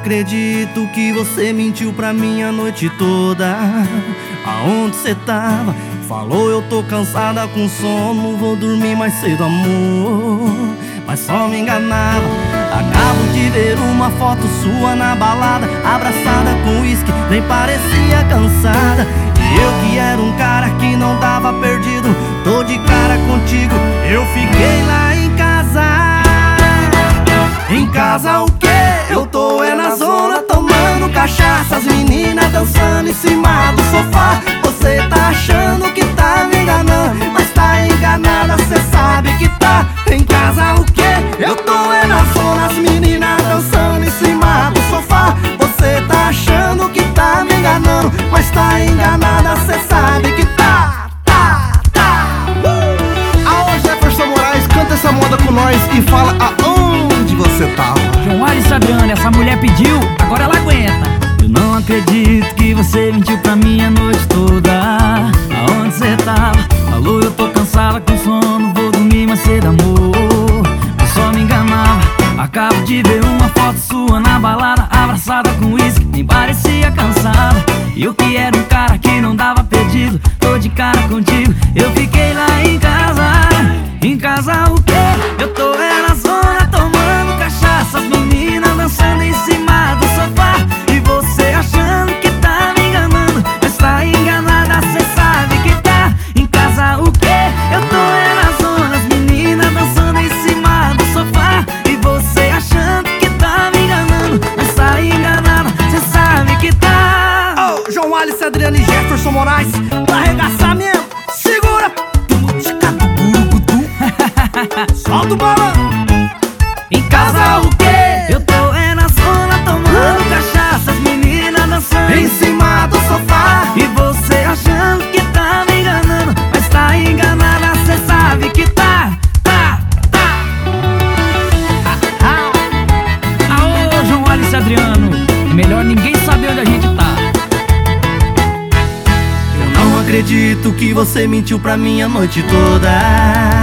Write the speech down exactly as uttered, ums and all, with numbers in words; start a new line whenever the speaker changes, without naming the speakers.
acredito que você mentiu pra mim a noite toda. Aonde cê tava? Falou eu tô cansada com sono, vou dormir mais cedo, amor. Mas só me enganava. Acabo de ver uma foto sua na balada, abraçada com uísque, nem parecia cansada. E eu que era um cara que não dava perdido, tô de cara contigo, eu fiquei lá em casa. Em casa o quê? Eu tô é na zona tomando cachaça, as meninas dançando em cima do sofá. Você tá achando que tá me enganando, mas tá enganada, cê sabe que tá. Em casa o quê? Eu tô é na zona, as meninas dançando em cima do sofá. Você tá achando que tá me enganando, mas tá enganada, cê sabe que tá, tá, tá.
uh! Aô, Jefferson Moraes, canta essa moda com nós e fala aonde você tava.
João Alisson Adriano, essa mulher pediu, agora ela aguenta.
Eu não acredito que você mentiu pra mim a noite toda. Aonde cê tava? Falou eu tô cansada com sono, vou dormir mais cedo, amor. Mas só me enganava. Acabo de ver uma foto sua na balada, abraçada com uísque, nem parecia cansada. E eu que era um cara que não dava perdido, tô de cara contigo, eu fiquei lá em casa. Em casa o quê? Eu tô é na zona tomando cachaça, as meninas dançando em cima do sofá. E você achando que tá me enganando, mas tá enganada, cê sabe que tá. Em casa o quê? Eu tô é na zona, as meninas dançando em cima do sofá. E você achando que tá me enganando, mas tá enganada, cê sabe que tá.
Oh, João Alisson, Adriano e Jefferson Moraes, pra arregaçar mesmo, segura.
Solta o balão. Em casa o quê? Eu tô é na zona tomando cachaça, as meninas dançando em cima do sofá. E você achando que tá me enganando, mas tá enganada, cê sabe que tá, tá, tá.
Aô, João Alisson Adriano, melhor ninguém saber onde a gente tá.
Eu não acredito que você mentiu pra mim a noite toda.